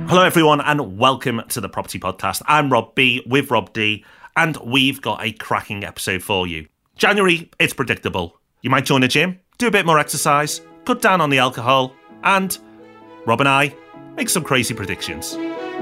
Hello everyone and welcome to the Property Podcast. I'm Rob B with Rob D and we've got a cracking episode for you. January, it's predictable. You might join a gym, do a bit more exercise, cut down on the alcohol, and Rob and I make some crazy predictions.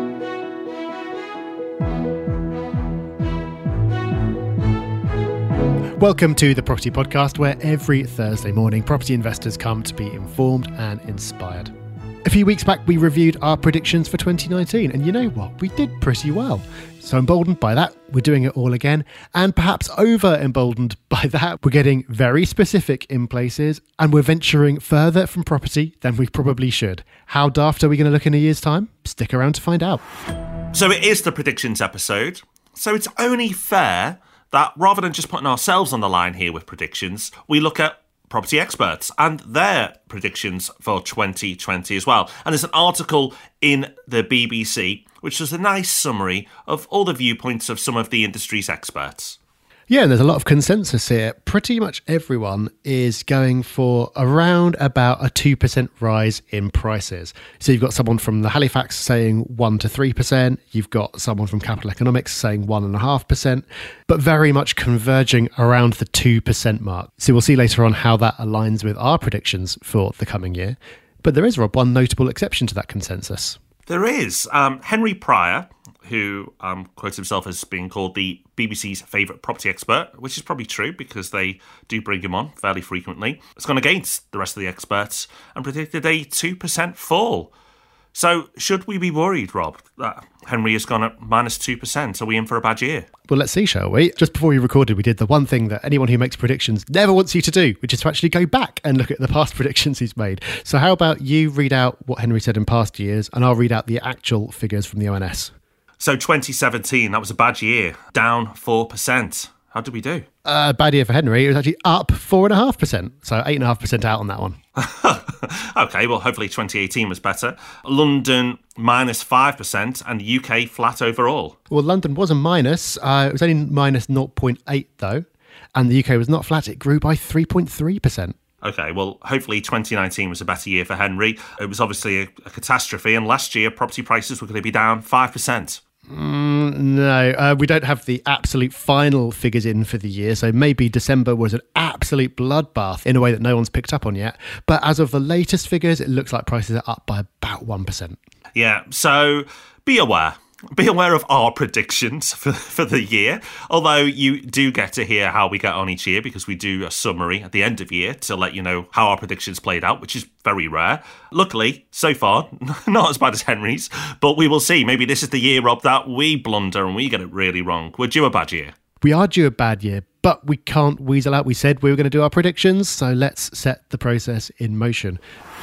Welcome to the Property Podcast, where every Thursday morning property investors come to be informed and inspired. A few weeks back, we reviewed our predictions for 2019, and you know what? We did pretty well. So emboldened by that, we're doing it all again, and perhaps over-emboldened by that, we're getting very specific in places, and we're venturing further from property than we probably should. How daft are we going to look in a year's time? Stick around to find out. So it is the predictions episode, so it's only fair that rather than just putting ourselves on the line here with predictions, we look at property experts and their predictions for 2020 as well. And there's an article in the BBC which does a nice summary of all the viewpoints of some of the industry's experts. Yeah, and there's a lot of consensus here. Pretty much everyone is going for around about a 2% rise in prices. So you've got someone from the Halifax saying 1 to 3%. You've got someone from Capital Economics saying 1.5%, but very much converging around the 2% mark. So we'll see later on how that aligns with our predictions for the coming year. But there is, Rob, one notable exception to that consensus. There is. Henry Pryor, who quotes himself as being called the BBC's favourite property expert, which is probably true because they do bring him on fairly frequently, has gone against the rest of the experts and predicted a 2% fall. So should we be worried, Rob, that Henry has gone at minus 2%? Are we in for a bad year? Well, let's see, shall we? Just before we recorded, we did the one thing that anyone who makes predictions never wants you to do, which is to actually go back and look at the past predictions he's made. So how about you read out what Henry said in past years, and I'll read out the actual figures from the ONS. So 2017, that was a bad year, down 4%. How did we do? Bad year for Henry. It was actually up 4.5%. So 8.5% out on that one. Okay, well, hopefully 2018 was better. London, minus 5%, and the UK flat overall. Well, London was a minus. It was only minus 0.8, though. And the UK was not flat. It grew by 3.3%. Okay, well, hopefully 2019 was a better year for Henry. It was obviously a catastrophe, and last year property prices were going to be down 5%. No, we don't have the absolute final figures in for the year, so maybe December was an absolute bloodbath in a way that no one's picked up on yet. But as of the latest figures, it looks like prices are up by about 1%. Yeah, so be aware. Be aware of our predictions for the year, although you do get to hear how we get on each year because we do a summary at the end of year to let you know how our predictions played out, which is very rare. Luckily, so far, not as bad as Henry's, but we will see. Maybe this is the year, Rob, that we blunder and we get it really wrong. We're due a bad year. We are due a bad year, but we can't weasel out. We said we were going to do our predictions, so let's set the process in motion.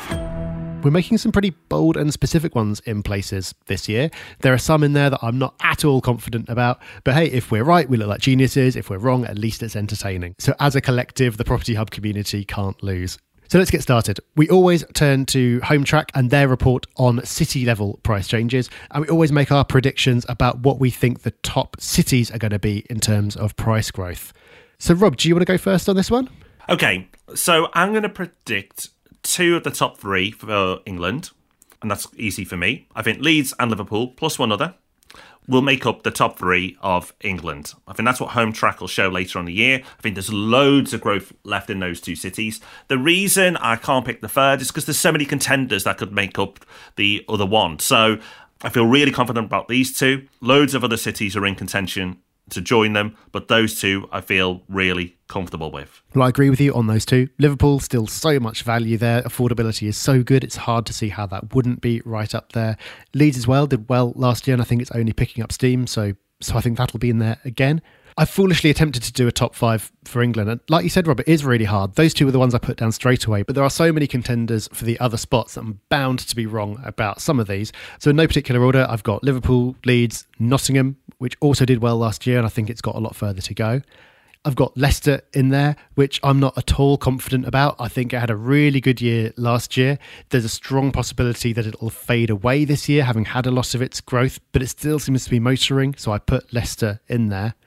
We're making some pretty bold and specific ones in places this year. There are some in there that I'm not at all confident about. But hey, if we're right, we look like geniuses. If we're wrong, at least it's entertaining. So as a collective, the Property Hub community can't lose. So let's get started. We always turn to Hometrack and their report on city-level price changes. And we always make our predictions about what we think the top cities are going to be in terms of price growth. So Rob, do you want to go first on this one? Okay, so I'm going to predict 2 of the top 3 for England, and that's easy for me. I think Leeds and Liverpool, plus one other, will make up the top 3 of England. I think that's what Hometrack will show later on the year. I think there's loads of growth left in those 2 cities. The reason I can't pick the third is because there's so many contenders that could make up the other one. So I feel really confident about these 2. Loads of other cities are in contention to join them, but those 2 I feel really comfortable with. Well, I agree with you on those 2. Liverpool, still so much value there. Affordability is so good, it's hard to see how that wouldn't be right up there. Leeds as well did well last year, and I think it's only picking up steam, so I think that'll be in there again. I foolishly attempted to do a top 5 for England, and like you said, Robert, it is really hard. Those 2 were the ones I put down straight away, but there are so many contenders for the other spots that I'm bound to be wrong about some of these. So in no particular order, I've got Liverpool, Leeds, Nottingham, which also did well last year, and I think it's got a lot further to go. I've got Leicester in there, which I'm not at all confident about. I think it had a really good year last year. There's a strong possibility that it'll fade away this year, having had a loss of its growth, but it still seems to be motoring, so I put Leicester in there.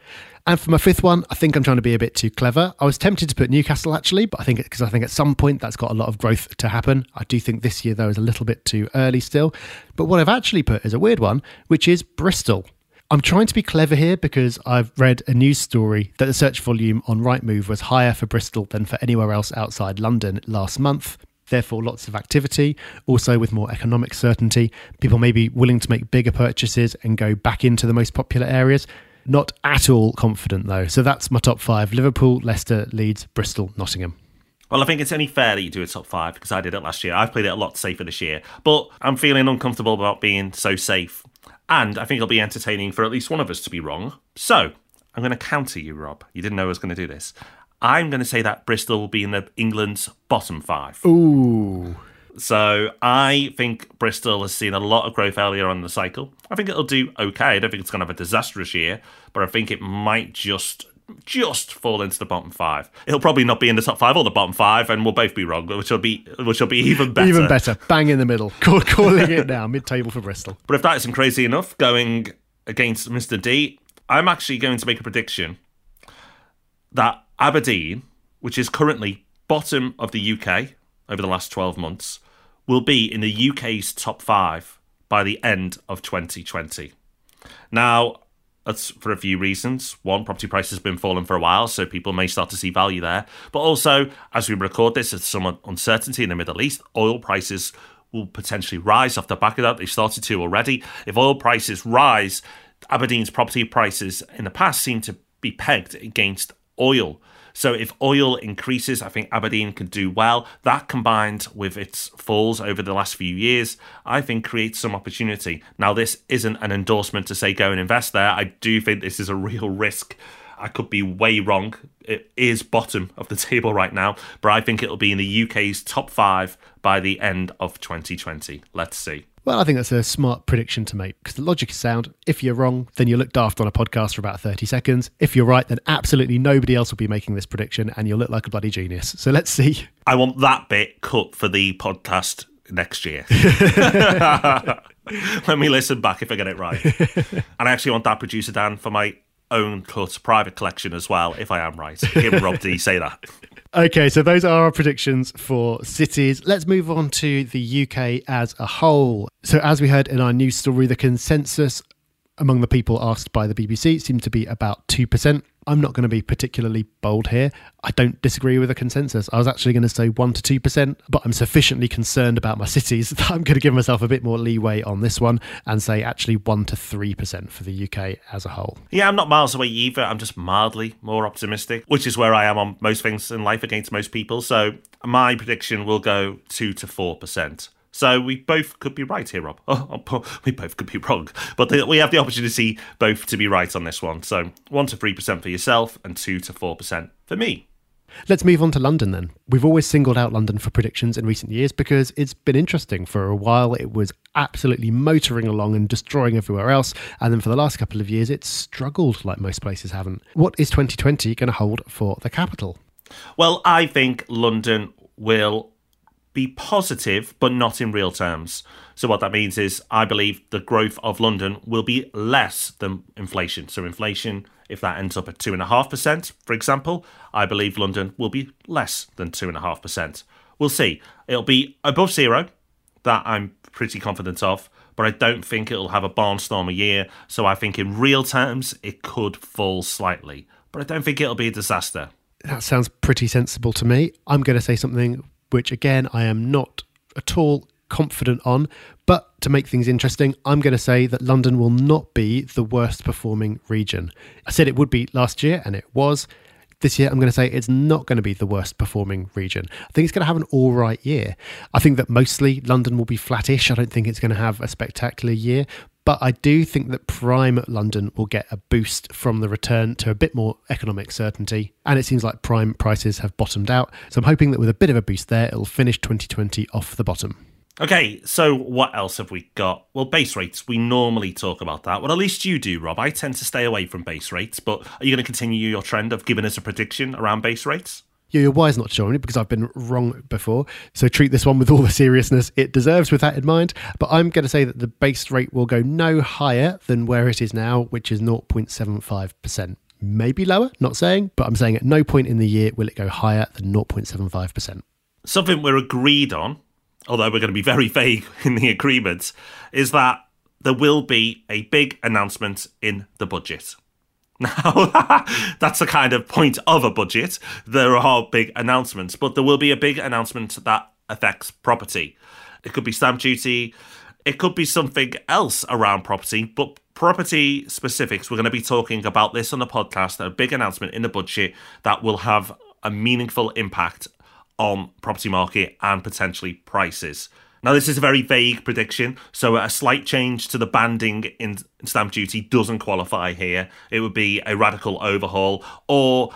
And for my fifth one, I think I'm trying to be a bit too clever. I was tempted to put Newcastle actually, but I think at some point that's got a lot of growth to happen. I do think this year though is a little bit too early still. But what I've actually put is a weird one, which is Bristol. I'm trying to be clever here because I've read a news story that the search volume on Rightmove was higher for Bristol than for anywhere else outside London last month. Therefore, lots of activity. Also, with more economic certainty, people may be willing to make bigger purchases and go back into the most popular areas. Not at all confident, though. So that's my top five: Liverpool, Leicester, Leeds, Bristol, Nottingham. Well, I think it's only fair that you do a top five because I did it last year. I've played it a lot safer this year, but I'm feeling uncomfortable about being so safe. And I think it'll be entertaining for at least one of us to be wrong. So I'm going to counter you, Rob. You didn't know I was going to do this. I'm going to say that Bristol will be in England's bottom five. Ooh. So I think Bristol has seen a lot of growth earlier on in the cycle. I think it'll do okay. I don't think it's going to have a disastrous year, but I think it might just fall into the bottom five. It'll probably not be in the top five or the bottom five, and we'll both be wrong, which will be even better. Even better. Bang in the middle. Calling it now. Mid-table for Bristol. But if that isn't crazy enough, going against Mr. D, I'm actually going to make a prediction that Aberdeen, which is currently bottom of the UK over the last 12 months, will be in the UK's top five by the end of 2020. Now, that's for a few reasons. One, property prices have been falling for a while, so people may start to see value there. But also, as we record this, there's some uncertainty in the Middle East. Oil prices will potentially rise off the back of that. They've started to already. If oil prices rise, Aberdeen's property prices in the past seem to be pegged against oil. So if oil increases, I think Aberdeen can do well. That combined with its falls over the last few years, I think creates some opportunity. Now, this isn't an endorsement to say go and invest there. I do think this is a real risk. I could be way wrong. It is bottom of the table right now, but I think it'll be in the UK's top five by the end of 2020. Let's see. Well, I think that's a smart prediction to make because the logic is sound. If you're wrong, then you look daft on a podcast for about 30 seconds. If you're right, then absolutely nobody else will be making this prediction and you'll look like a bloody genius. So let's see. I want that bit cut for the podcast next year. Let me listen back if I get it right. And I actually want that, producer Dan, for my own cut private collection as well, if I am right. Give Rob D say that. Okay, so those are our predictions for cities. Let's move on to the UK as a whole. So as we heard in our news story, the consensus among the people asked by the BBC seemed to be about 2%. I'm not going to be particularly bold here. I don't disagree with the consensus. I was actually going to say 1 to 2%, but I'm sufficiently concerned about my cities that I'm going to give myself a bit more leeway on this one and say actually 1 to 3% for the UK as a whole. Yeah, I'm not miles away either. I'm just mildly more optimistic, which is where I am on most things in life against most people. So my prediction will go 2 to 4%. So we both could be right here, Rob. We both could be wrong. But we have the opportunity both to be right on this one. So 1 to 3% for yourself and 2 to 4% for me. Let's move on to London then. We've always singled out London for predictions in recent years because it's been interesting. For a while, it was absolutely motoring along and destroying everywhere else. And then for the last couple of years, it's struggled like most places haven't. What is 2020 going to hold for the capital? Well, I think London will be positive, but not in real terms. So what that means is I believe the growth of London will be less than inflation. So inflation, if that ends up at 2.5%, for example, I believe London will be less than 2.5%. We'll see. It'll be above zero, that I'm pretty confident of, but I don't think it'll have a barnstormer year. So I think in real terms, it could fall slightly, but I don't think it'll be a disaster. That sounds pretty sensible to me. I'm going to say something which, again, I am not at all confident on. But to make things interesting, I'm going to say that London will not be the worst performing region. I said it would be last year, and it was. This year, I'm going to say it's not going to be the worst performing region. I think it's going to have an all right year. I think that mostly London will be flattish. I don't think it's going to have a spectacular year. But I do think that prime London will get a boost from the return to a bit more economic certainty. And it seems like prime prices have bottomed out. So I'm hoping that with a bit of a boost there, it'll finish 2020 off the bottom. Okay, so what else have we got? Well, base rates, we normally talk about that. Well, at least you do, Rob. I tend to stay away from base rates, but are you going to continue your trend of giving us a prediction around base rates? You're wise not to join it because I've been wrong before. So treat this one with all the seriousness it deserves with that in mind. But I'm going to say that the base rate will go no higher than where it is now, which is 0.75%. maybe lower, not saying, but I'm saying at no point in the year will it go higher than 0.75%. Something we're agreed on, although we're going to be very vague in the agreement, is that there will be a big announcement in the budget. Now, that's the kind of point of a budget. There are big announcements, but there will be a big announcement that affects property. It could be stamp duty. It could be something else around property, but property specifics, we're going to be talking about this on the podcast, a big announcement in the budget that will have a meaningful impact on property market and potentially prices. Now, this is a very vague prediction, so a slight change to the banding in stamp duty doesn't qualify here. It would be a radical overhaul or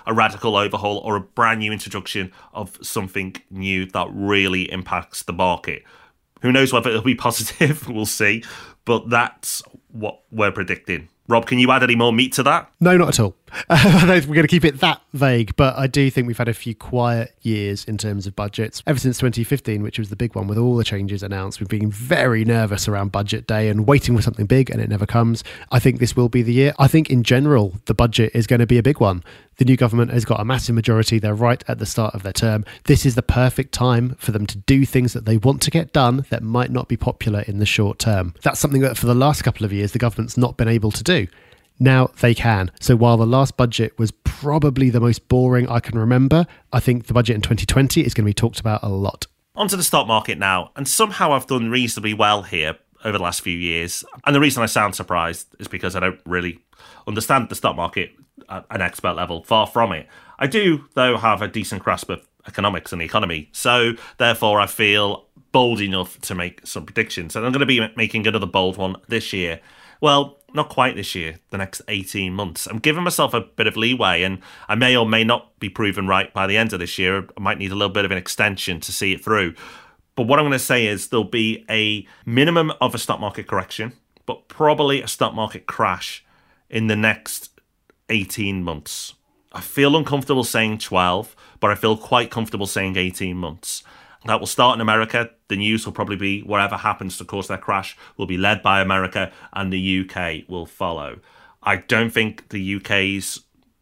a brand new introduction of something new that really impacts the market. Who knows whether it'll be positive, we'll see, but that's what we're predicting. Rob, can you add any more meat to that? No, not at all. I know we're going to keep it that vague, but I do think we've had a few quiet years in terms of budgets. Ever since 2015, which was the big one with all the changes announced, we've been very nervous around budget day and waiting for something big, and it never comes. I think this will be the year. I think in general, the budget is going to be a big one. The new government has got a massive majority. They're right at the start of their term. This is the perfect time for them to do things that they want to get done that might not be popular in the short term. That's something that for the last couple of years, the government's not been able to do. Now they can. So while the last budget was probably the most boring I can remember, I think the budget in 2020 is going to be talked about a lot. Onto the stock market now, and somehow I've done reasonably well here over the last few years. And the reason I sound surprised is because I don't really understand the stock market at an expert level, far from it. I do, though, have a decent grasp of economics and the economy. So therefore, I feel bold enough to make some predictions. And I'm going to be making another bold one this year. Well, not quite this year, the next 18 months. I'm giving myself a bit of leeway, and I may or may not be proven right by the end of this year. I might need a little bit of an extension to see it through. But what I'm going to say is there'll be a minimum of a stock market correction, but probably a stock market crash in the next 18 months. I feel uncomfortable saying 12, but I feel quite comfortable saying 18 months. That will start in America. The news will probably be whatever happens to cause that crash will be led by America, and the UK will follow. I don't think the UK's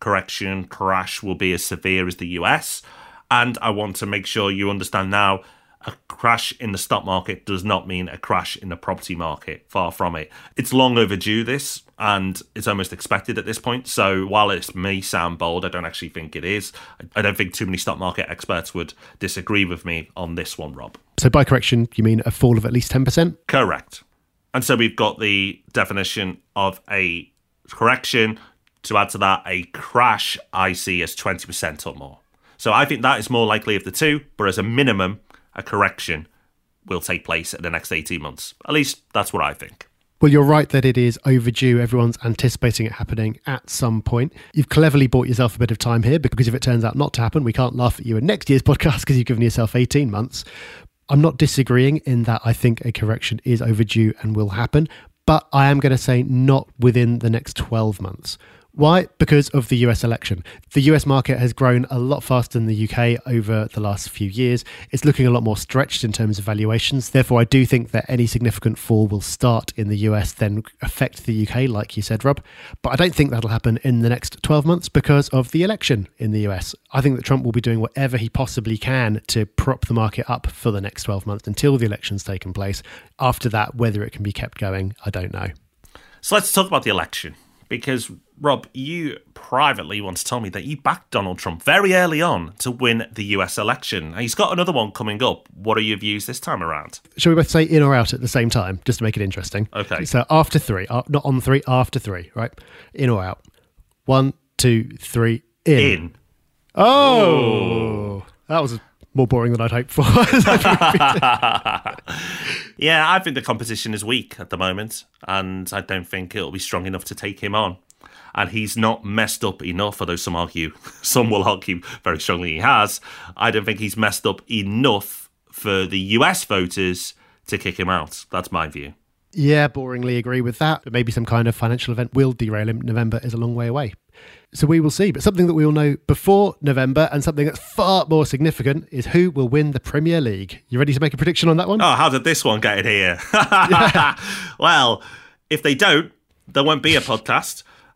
crash will be as severe as the US. And I want to make sure you understand now, a crash in the stock market does not mean a crash in the property market. Far from it. It's long overdue, this, and it's almost expected at this point. So while it may sound bold, I don't actually think it is. I don't think too many stock market experts would disagree with me on this one, Rob. So by correction, you mean a fall of at least 10%? Correct. And so we've got the definition of a correction. To add to that, a crash I see as 20% or more. So I think that is more likely of the two, but as a minimum, a correction will take place in the next 18 months. At least that's what I think. Well, you're right that it is overdue. Everyone's anticipating it happening at some point. You've cleverly bought yourself a bit of time here, because if it turns out not to happen, we can't laugh at you in next year's podcast because you've given yourself 18 months. I'm not disagreeing in that I think a correction is overdue and will happen, but I am going to say not within the next 12 months. Why? Because of the US election. The US market has grown a lot faster than the UK over the last few years. It's looking a lot more stretched in terms of valuations. Therefore, I do think that any significant fall will start in the US, then affect the UK, like you said, Rob. But I don't think that'll happen in the next 12 months because of the election in the US. I think that Trump will be doing whatever he possibly can to prop the market up for the next 12 months until the election's taken place. After that, whether it can be kept going, I don't know. So let's talk about the election. Because, Rob, you privately want to tell me that you backed Donald Trump very early on to win the US election. He's got another one coming up. What are your views this time around? Shall we both say in or out at the same time, just to make it interesting? Okay. So after three, not on three, after three, right? In or out? 1, 2, 3, in. Oh! That was more boring than I'd hoped for. Yeah, I think the competition is weak at the moment, and I don't think it'll be strong enough to take him on. And he's not messed up enough, although some will argue very strongly he has. I don't think he's messed up enough for the US voters to kick him out. That's my view. Yeah, boringly agree with that. But maybe some kind of financial event will derail him. November is a long way away. So we will see. But something that we will know before November, and something that's far more significant, is who will win the Premier League. You ready to make a prediction on that one? Oh, how did this one get in here? Well, if they don't, there won't be a podcast.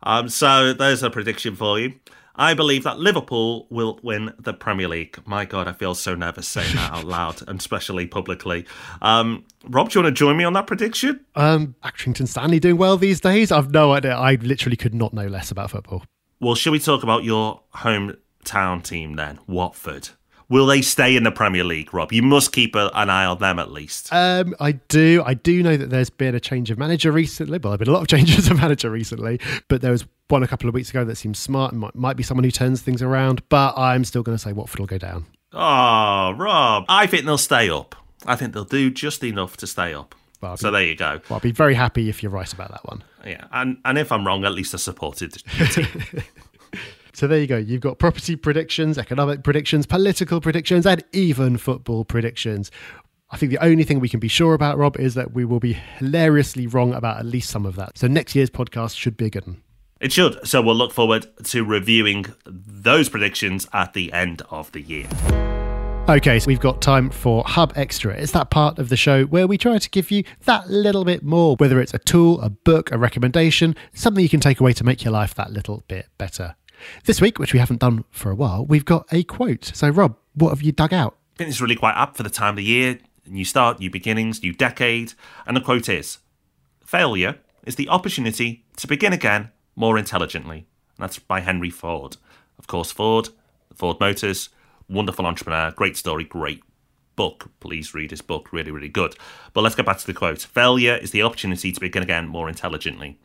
So there's a prediction for you. I believe that Liverpool will win the Premier League. My God, I feel so nervous saying that out loud, and especially publicly. Rob, do you want to join me on that prediction? Accrington Stanley doing well these days? I've no idea. I literally could not know less about football. Well, shall we talk about your hometown team then, Watford? Will they stay in the Premier League, Rob? You must keep an eye on them at least. I do know that there's been a change of manager recently. Well, there have been a lot of changes of manager recently, but there was one a couple of weeks ago that seems smart and might be someone who turns things around, but I'm still going to say Watford will go down. Oh, Rob. I think they'll stay up. I think they'll do just enough to stay up. So there you go. Well, I'll be very happy if you're right about that one. Yeah, and if I'm wrong, at least I supported the team. So there you go. You've got property predictions, economic predictions, political predictions, and even football predictions. I think the only thing we can be sure about, Rob, is that we will be hilariously wrong about at least some of that. So next year's podcast should be a good one. It should. So we'll look forward to reviewing those predictions at the end of the year. Okay, so we've got time for Hub Extra. It's that part of the show where we try to give you that little bit more, whether it's a tool, a book, a recommendation, something you can take away to make your life that little bit better. This week, which we haven't done for a while, we've got a quote. So, Rob, what have you dug out? I think it's really quite apt for the time of the year. New start, new beginnings, new decade. And the quote is, failure is the opportunity to begin again more intelligently. And that's by Henry Ford. Of course, Ford Motors, wonderful entrepreneur, great story, great book. Please read his book, really, really good. But let's get back to the quote. Failure is the opportunity to begin again more intelligently.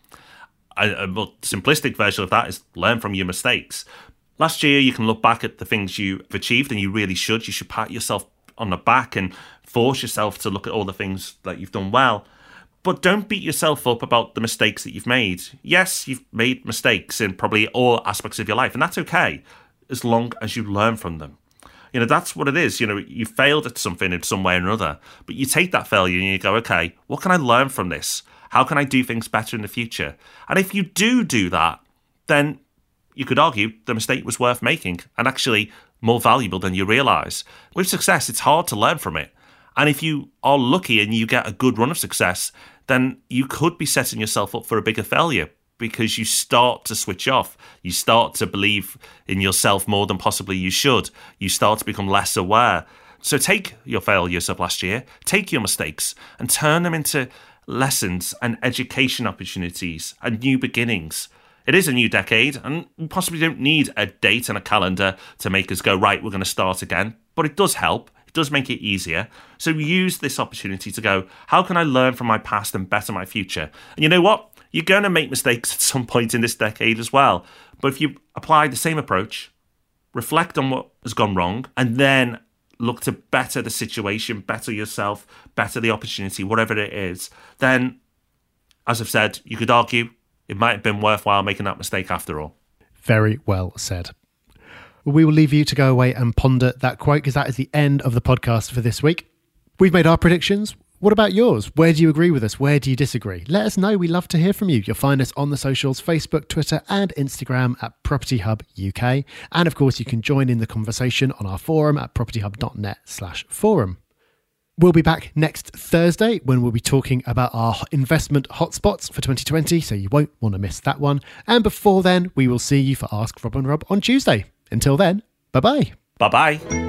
A more simplistic version of that is learn from your mistakes. Last year, you can look back at the things you've achieved, and you really should. You should pat yourself on the back and force yourself to look at all the things that you've done well. But don't beat yourself up about the mistakes that you've made. Yes, you've made mistakes in probably all aspects of your life, and that's okay, as long as you learn from them. You know, that's what it is. You know, you failed at something in some way or another, but you take that failure and you go, okay, what can I learn from this? How can I do things better in the future? And if you do that, then you could argue the mistake was worth making and actually more valuable than you realise. With success, it's hard to learn from it. And if you are lucky and you get a good run of success, then you could be setting yourself up for a bigger failure because you start to switch off. You start to believe in yourself more than possibly you should. You start to become less aware. So take your failures of last year, take your mistakes and turn them into lessons and education opportunities and new beginnings. It is a new decade and we possibly don't need a date and a calendar to make us go, right, we're going to start again. But it does help. It does make it easier. So use this opportunity to go, how can I learn from my past and better my future? And you know what? You're going to make mistakes at some point in this decade as well. But if you apply the same approach, reflect on what has gone wrong, and then look to better the situation, better yourself, better the opportunity, whatever it is, then, as I've said, you could argue it might have been worthwhile making that mistake after all. Very well said. We will leave you to go away and ponder that quote because that is the end of the podcast for this week. We've made our predictions. What about yours? Where do you agree with us? Where do you disagree? Let us know. We love to hear from you. You'll find us on the socials, Facebook, Twitter and Instagram at Property Hub UK. And of course, you can join in the conversation on our forum at propertyhub.net/forum. We'll be back next Thursday when we'll be talking about our investment hotspots for 2020, so you won't want to miss that one. And before then, we will see you for Ask Rob and Rob on Tuesday. Until then, bye-bye. Bye-bye.